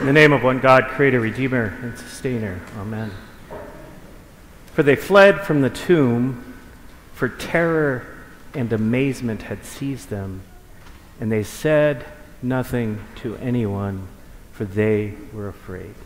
In the name of one God, Creator, Redeemer, and Sustainer. Amen. For they fled from the tomb, for terror and amazement had seized them, and they said nothing to anyone, for they were afraid.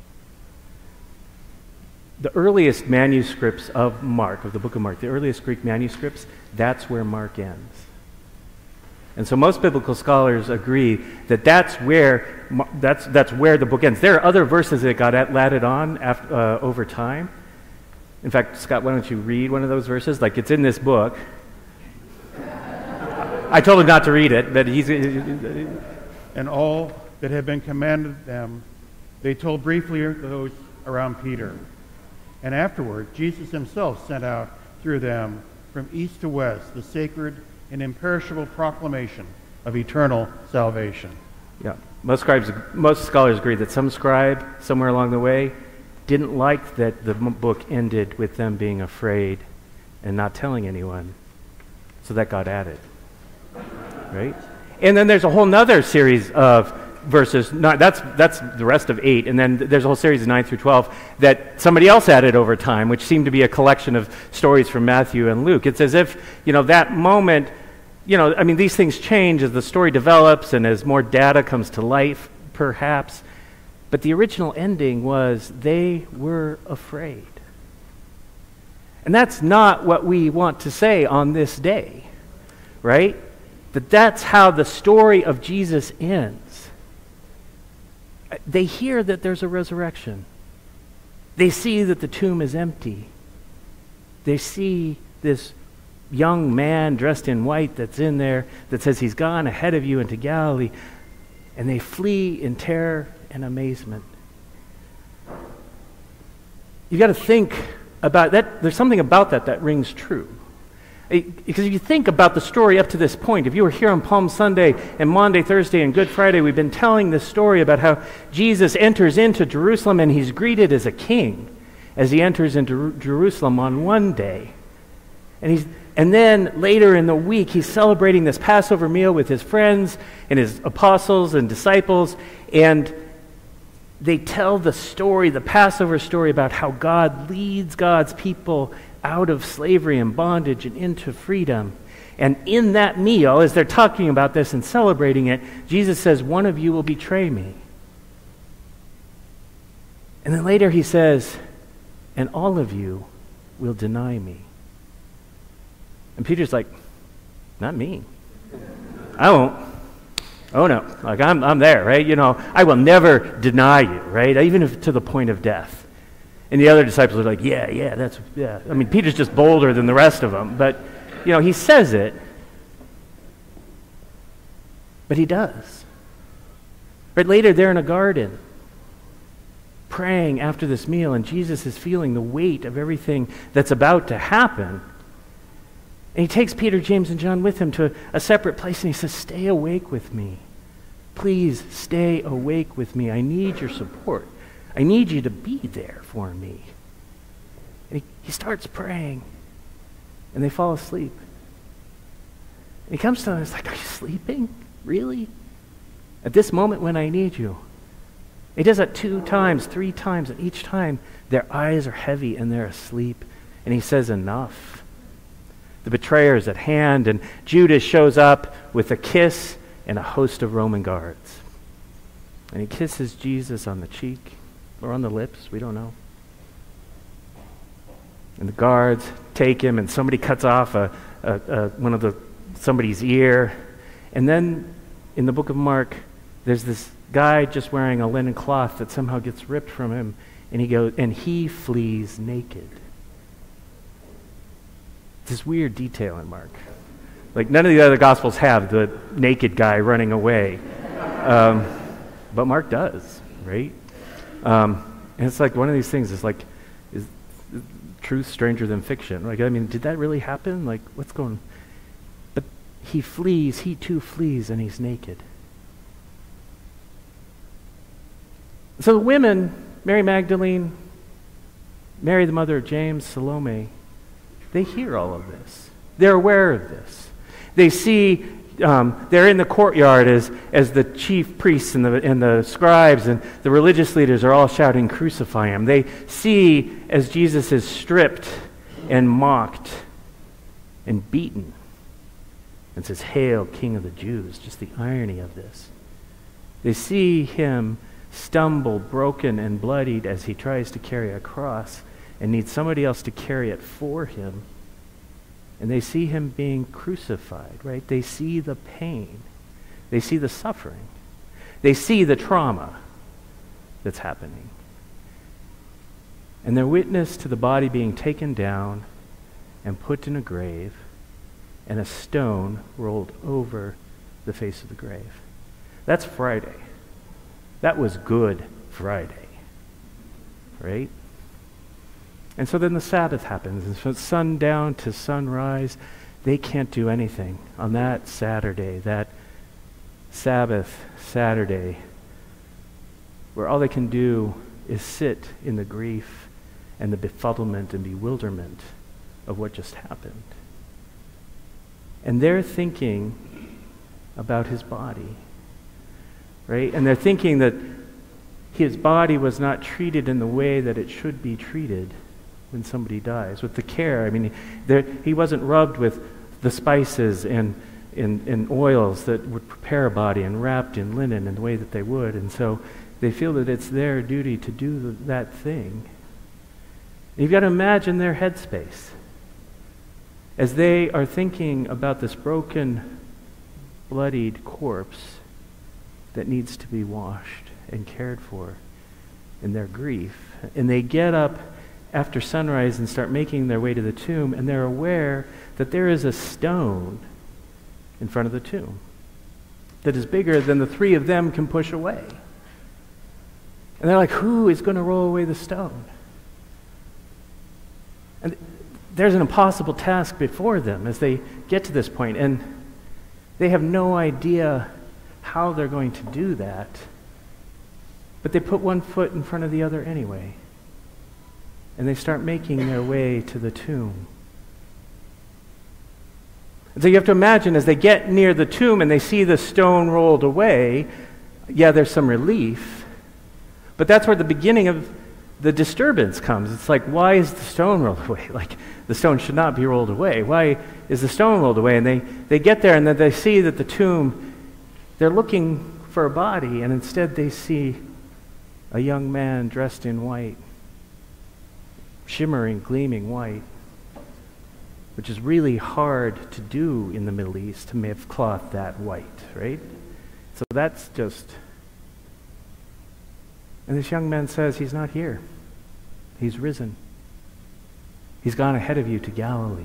The earliest manuscripts of Mark, of the book of Mark, the earliest Greek manuscripts, that's where Mark ends. And so most biblical scholars agree that that's where the book ends. There are other verses that got added on over time. In fact, Scott, why don't you read one of those verses? Like, it's in this book. I told him not to read it, but he's... And all that had been commanded them, they told briefly to those around Peter. And afterward, Jesus himself sent out through them from east to west the sacred and imperishable proclamation of eternal salvation. Yeah, most scholars agree that some scribe somewhere along the way didn't like that the book ended with them being afraid and not telling anyone, so that got added, right? And then there's a whole nother series of verses. That's the rest of 8, and then there's a whole series of 9 through 12 that somebody else added over time, which seemed to be a collection of stories from Matthew and Luke. It's as if, that moment, these things change as the story develops and as more data comes to life, perhaps. But the original ending was they were afraid. And that's not what we want to say on this day, right? That's how the story of Jesus ends. They hear that there's a resurrection. They see that the tomb is empty. They see this young man dressed in white that's in there that says he's gone ahead of you into Galilee, and they flee in terror and amazement. You got to think about that. There's something about that rings true. Because if you think about the story up to this point, if you were here on Palm Sunday and Maundy, Thursday, and Good Friday, we've been telling this story about how Jesus enters into Jerusalem and he's greeted as a king as he enters into Jerusalem on one day. And then later in the week, he's celebrating this Passover meal with his friends and his apostles and disciples, and they tell the story, the Passover story, about how God leads God's people out of slavery and bondage and into freedom. And in that meal, as they're talking about this and celebrating it, Jesus says, one of you will betray me. And then later he says, and all of you will deny me. And Peter's like, not me. I won't. Oh no, like I'm there, right? I will never deny you, right? Even if to the point of death. And the other disciples are like, yeah. I mean, Peter's just bolder than the rest of them, but he says it, but he does. Right later, they're in a garden, praying after this meal, and Jesus is feeling the weight of everything that's about to happen. And he takes Peter, James, and John with him to a separate place, and he says, stay awake with me. Please stay awake with me. I need your support. I need you to be there for me. And he starts praying, and they fall asleep. And he comes to them and he's like, are you sleeping? Really? At this moment when I need you. He does that 2 times, 3 times, and each time their eyes are heavy and they're asleep. And he says, enough. The betrayer is at hand, and Judas shows up with a kiss and a host of Roman guards. And he kisses Jesus on the cheek, or on the lips, we don't know. And the guards take him, and somebody cuts off somebody's ear. And then in the book of Mark, there's this guy just wearing a linen cloth that somehow gets ripped from him, and he flees naked. This weird detail in Mark. Like, none of the other Gospels have the naked guy running away. But Mark does, right? And it's like one of these things, is truth stranger than fiction? Like, did that really happen? Like, what's going on? But he too flees, and he's naked. So the women, Mary Magdalene, Mary the mother of James, Salome, they hear all of this. They're aware of this. They see they're in the courtyard as the chief priests and the scribes and the religious leaders are all shouting, "Crucify him." They see as Jesus is stripped and mocked and beaten and says, "Hail, King of the Jews." Just the irony of this. They see him stumble, broken and bloodied as he tries to carry a cross and needs somebody else to carry it for him. And they see him being crucified, right? They see the pain. They see the suffering. They see the trauma that's happening. And they're witness to the body being taken down and put in a grave and a stone rolled over the face of the grave. That's Friday. That was Good Friday, right? And so then the Sabbath happens, and from sundown to sunrise, they can't do anything on that Saturday, that Sabbath Saturday, where all they can do is sit in the grief and the befuddlement and bewilderment of what just happened. And they're thinking about his body, right? And they're thinking that his body was not treated in the way that it should be treated when somebody dies, with the care. I mean, he wasn't rubbed with the spices and oils that would prepare a body and wrapped in linen in the way that they would. And so they feel that it's their duty to do that thing. You've got to imagine their headspace as they are thinking about this broken, bloodied corpse that needs to be washed and cared for in their grief. And they get up after sunrise and start making their way to the tomb, and they're aware that there is a stone in front of the tomb that is bigger than the three of them can push away. And they're like, who is going to roll away the stone? And there's an impossible task before them as they get to this point, and they have no idea how they're going to do that, but they put one foot in front of the other anyway. And they start making their way to the tomb. And so you have to imagine as they get near the tomb and they see the stone rolled away, yeah, there's some relief. But that's where the beginning of the disturbance comes. It's like, why is the stone rolled away? Like, the stone should not be rolled away. Why is the stone rolled away? And they get there and then they see that the tomb, they're looking for a body, and instead they see a young man dressed in white. Shimmering, gleaming white, which is really hard to do in the Middle East, to make cloth that white, right? So that's just... And this young man says, he's not here. He's risen. He's gone ahead of you to Galilee.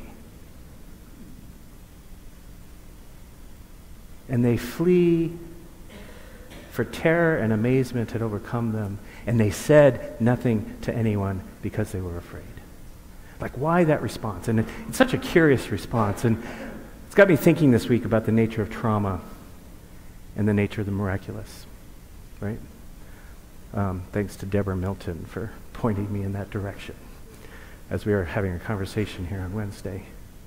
And they flee, for terror and amazement had overcome them, and they said nothing to anyone because they were afraid. Like, why that response? And it's such a curious response, and it's got me thinking this week about the nature of trauma and the nature of the miraculous, right? Thanks to Deborah Milton for pointing me in that direction as we were having a conversation here on Wednesday.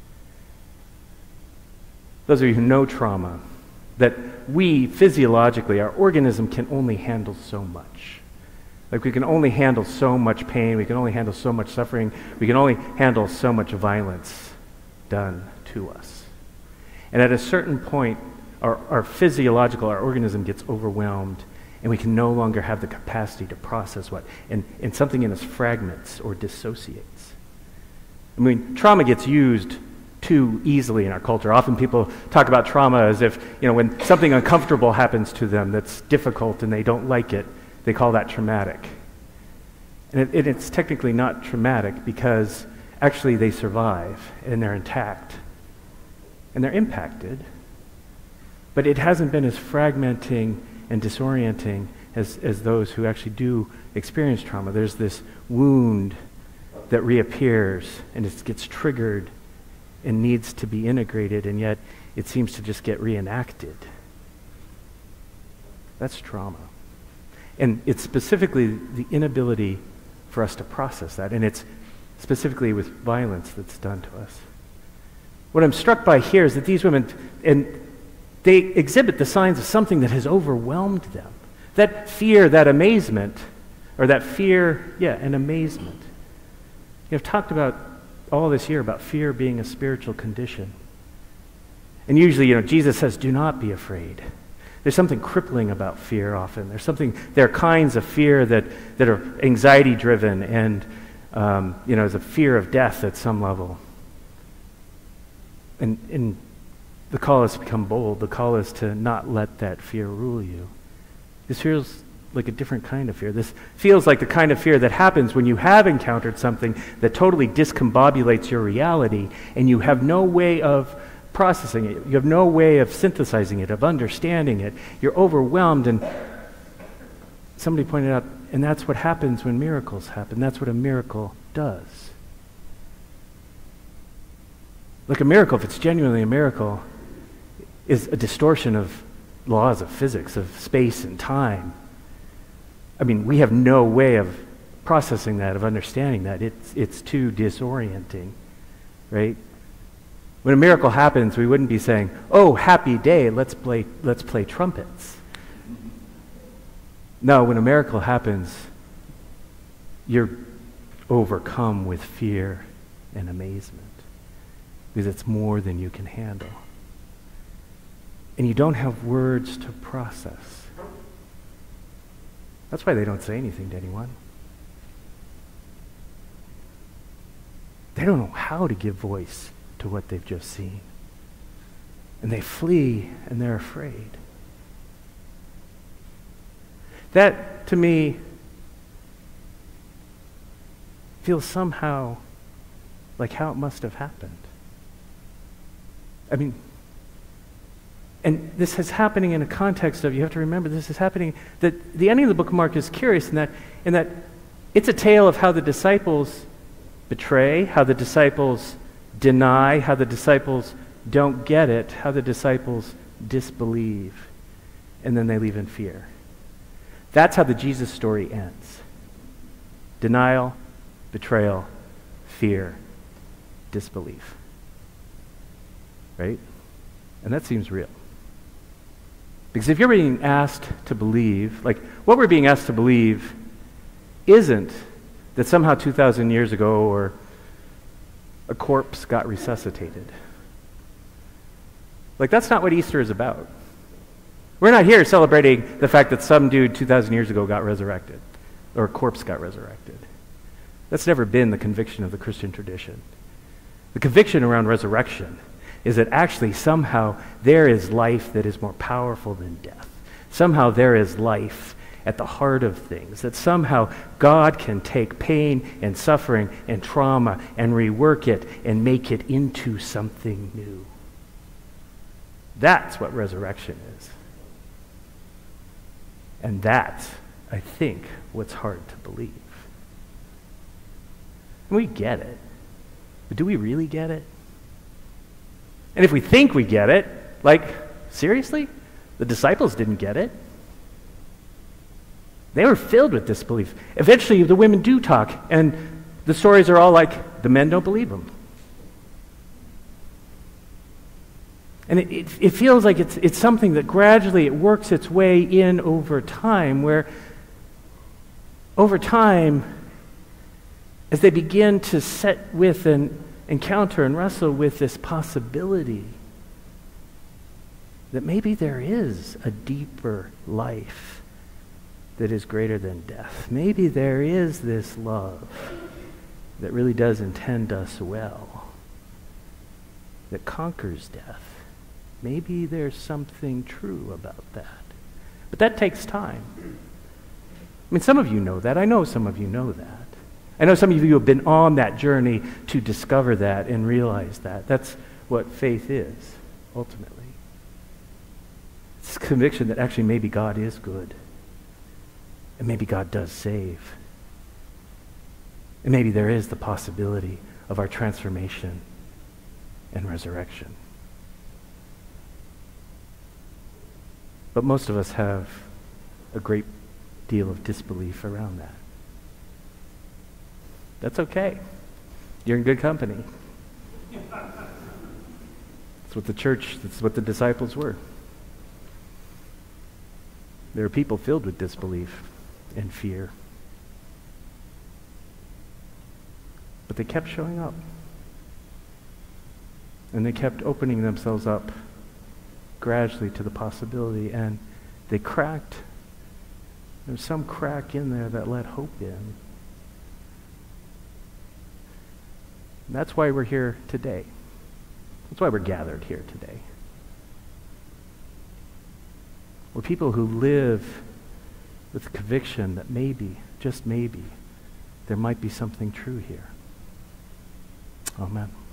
Those of you who know trauma, that we physiologically, our organism can only handle so much. Like, we can only handle so much pain, we can only handle so much suffering, we can only handle so much violence done to us. And at a certain point, our organism gets overwhelmed, and we can no longer have the capacity to process and something in us fragments or dissociates. I mean, trauma gets used too easily in our culture. Often people talk about trauma as if, when something uncomfortable happens to them that's difficult and they don't like it, they call that traumatic. And it's technically not traumatic because actually they survive and they're intact and they're impacted, but it hasn't been as fragmenting and disorienting as those who actually do experience trauma. There's this wound that reappears and it gets triggered and needs to be integrated, and yet it seems to just get reenacted. That's trauma. And it's specifically the inability for us to process that, and it's specifically with violence that's done to us. What I'm struck by here is that these women, and They exhibit the signs of something that has overwhelmed them. That fear, that amazement, or that fear, and amazement. I've talked about all this year about fear being a spiritual condition. And usually, Jesus says, do not be afraid. There's something crippling about fear often. There are kinds of fear that are anxiety-driven and, is a fear of death at some level. And the call is to become bold. The call is to not let that fear rule you. This feels like a different kind of fear. This feels like the kind of fear that happens when you have encountered something that totally discombobulates your reality and you have no way of processing it. You have no way of synthesizing it, of understanding it. You're overwhelmed, and somebody pointed out, and that's what happens when miracles happen. That's what a miracle does. Like a miracle, if it's genuinely a miracle, is a distortion of laws of physics, of space and time. I mean, we have no way of processing that, of understanding that. It's too disorienting, right? When a miracle happens, we wouldn't be saying, "Oh, happy day, let's play trumpets." No, when a miracle happens, you're overcome with fear and amazement because it's more than you can handle. And you don't have words to process. That's why they don't say anything to anyone. They don't know how to give voice to what they've just seen. And they flee and they're afraid. That, to me, feels somehow like how it must have happened. I mean, and this is happening in a context of, you have to remember, this is happening, that the ending of the book of Mark is curious in that it's a tale of how the disciples betray, how the disciples deny, how the disciples don't get it, how the disciples disbelieve, and then they leave in fear. That's how the Jesus story ends. Denial, betrayal, fear, disbelief. Right? And that seems real. Because if you're being asked to believe, like what we're being asked to believe isn't that somehow 2,000 years ago or a corpse got resuscitated. Like that's not what Easter is about. We're not here celebrating the fact that some dude 2,000 years ago got resurrected or a corpse got resurrected. That's never been the conviction of the Christian tradition. The conviction around resurrection is that actually somehow there is life that is more powerful than death. Somehow there is life at the heart of things, that somehow God can take pain and suffering and trauma and rework it and make it into something new. That's what resurrection is. And that's, I think, what's hard to believe. And we get it, but do we really get it? And if we think we get it, like, seriously? The disciples didn't get it. They were filled with disbelief. Eventually, the women do talk, and the stories are all like, the men don't believe them. And it feels like it's something that gradually it works its way in over time, where over time, as they begin to set with and encounter and wrestle with this possibility that maybe there is a deeper life that is greater than death. Maybe there is this love that really does intend us well, that conquers death. Maybe there's something true about that. But that takes time. I mean, some of you know that. I know some of you know that. I know some of you have been on that journey to discover that and realize that. That's what faith is, ultimately. It's conviction that actually maybe God is good. And maybe God does save. And maybe there is the possibility of our transformation and resurrection. But most of us have a great deal of disbelief around that. That's okay. You're in good company. That's what the church, that's what the disciples were. There are people filled with disbelief and fear. But they kept showing up. And they kept opening themselves up gradually to the possibility, and they cracked. There's some crack in there that let hope in. And that's why we're here today. That's why we're gathered here today. We're people who live with the conviction that maybe, just maybe, there might be something true here. Amen.